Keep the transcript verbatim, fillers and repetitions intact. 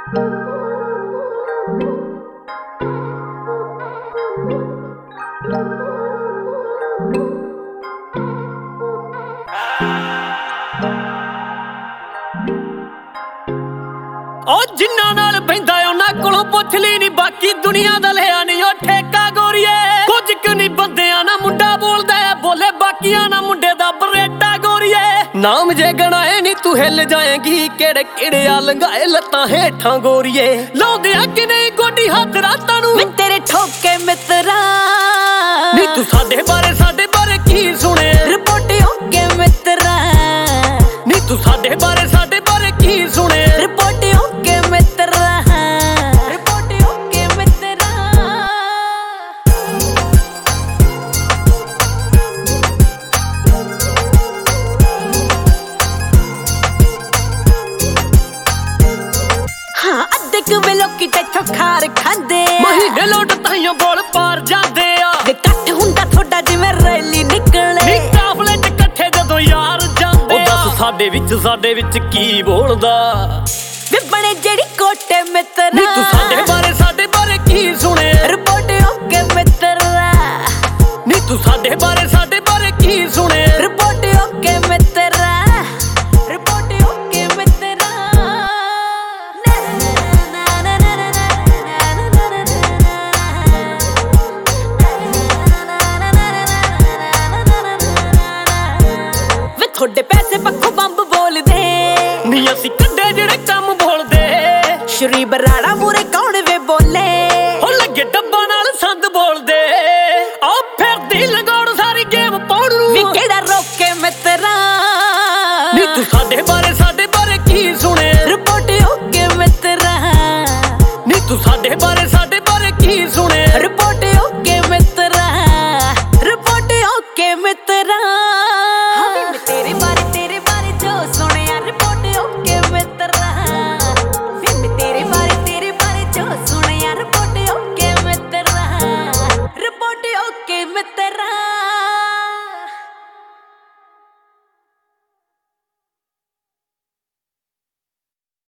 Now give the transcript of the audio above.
ओ जिन्ना नाल बहिंदा उन्हां कोलों पुछ ली नी, बाकी दुनिया दा लिया नी ओ ठेका गोरीए। कुछ क नी बंदियां ना मुंडा बोलदा है, बोले बाकियां ना मुंडे दा बरेटा गोरीए। नाम जे गणाए नी तू हिल जाएगी, केड़े केड़े आ लंघाए लत्तां हेठां गोरीए। लाउंदियां कि नहीं गोडी हत्थ रातां नूं, मैं तेरे ठोके मित्रा नी तू साडे बारे साडे बारे की सुने। रिपोर्ट होके मित्रा नी तू साडे बारे साडे बारे की सुने। रिपोर्ट होके मित्रा रिपोर्ट होके मित्रा। हाँ अद्धे कुवे लोकी तेथों खार खांदे, महीने लोट ताइयों बोल पार जांदे आ। वे कट हुंदा थोड़ा जिवें रैली निकले, नी काफले च कट्ठे जदों यार जांदे आ। ओ दस साडे विच साडे विच की बोलदा, वे बने जेड़ी कोटे मित्रा। नी तू साडे बारे साडे बारे की सुने। रिपोर्ट होके मित्रा नी तू साडे बारे साडे बारे की सुने। रिपोर्ट होके मित्रा रिपोर्ट होके मित्रा। वे थोड़े पैसे पक्खों बंब बोल दे, नी असीं कड्डे जेड़े कम बोलदे। श्री बराड़ा मूरे कौन